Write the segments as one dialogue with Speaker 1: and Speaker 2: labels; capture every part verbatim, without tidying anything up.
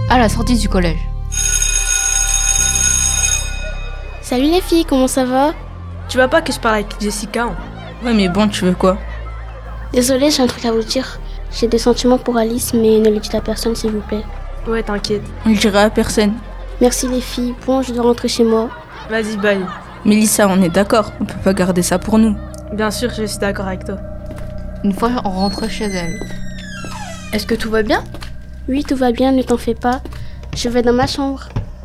Speaker 1: à la sortie du collège.
Speaker 2: Salut les filles, comment ça va?
Speaker 3: Tu vois pas que je parle avec Jessica hein?
Speaker 4: Ouais mais bon, tu veux quoi?
Speaker 2: Désolée, j'ai un truc à vous dire. J'ai des sentiments pour Alice, mais ne le dites à personne s'il vous plaît.
Speaker 3: Ouais, t'inquiète.
Speaker 4: On le dira à personne.
Speaker 2: Merci les filles, bon je dois rentrer chez moi.
Speaker 3: Vas-y, bye.
Speaker 4: Mélissa, on est d'accord, on peut pas garder ça pour nous.
Speaker 3: Bien sûr, je suis d'accord avec toi.
Speaker 1: Une fois on rentre chez elle.
Speaker 5: Est-ce que tout va bien?
Speaker 2: Oui, tout va bien, ne t'en fais pas. Je vais dans ma chambre.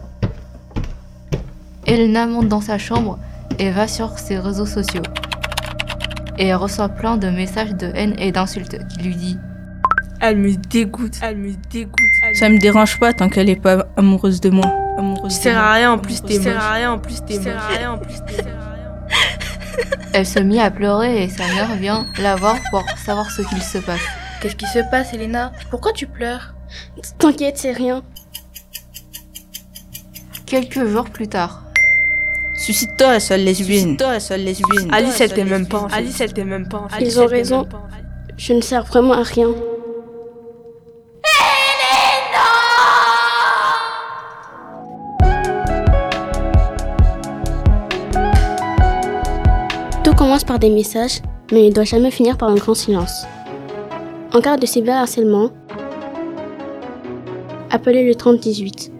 Speaker 1: Elena monte dans sa chambre et va sur ses réseaux sociaux. Et elle reçoit plein de messages de haine et d'insultes qui lui dit
Speaker 3: Elle me dégoûte, elle me dégoûte. Elle
Speaker 4: Ça me dérange pas tant qu'elle est pas amoureuse de moi. Amoureuse
Speaker 3: Tu
Speaker 4: de
Speaker 3: sers
Speaker 4: moi.
Speaker 3: à rien en plus,
Speaker 4: Amoureuse
Speaker 3: t'es
Speaker 4: de
Speaker 3: moche.
Speaker 4: moi.
Speaker 3: Tu sers à rien en plus, t'es moche. Tu sers à rien en plus, t'es
Speaker 1: Elle se mit à pleurer et sa mère vient la voir pour savoir ce qu'il se passe.
Speaker 5: Qu'est-ce qui se passe, Elena? Pourquoi tu pleures?
Speaker 2: T'inquiète, c'est rien.
Speaker 1: Quelques jours plus tard,
Speaker 4: Suicide-toi, la seule lesbienne. Suicide-toi, la seule lesbienne.
Speaker 3: Alice, elle t'aime même pas. en fait. Alice, elle t'aime même pas. en fait.
Speaker 2: Ils
Speaker 3: Alice,
Speaker 2: ont
Speaker 3: elle t'aime
Speaker 2: raison.
Speaker 3: même pas, en fait.
Speaker 2: Je ne sers vraiment à rien. Tout commence par des messages, mais il ne doit jamais finir par un grand silence. En cas de cyberharcèlement, appelez le trente dix-huit.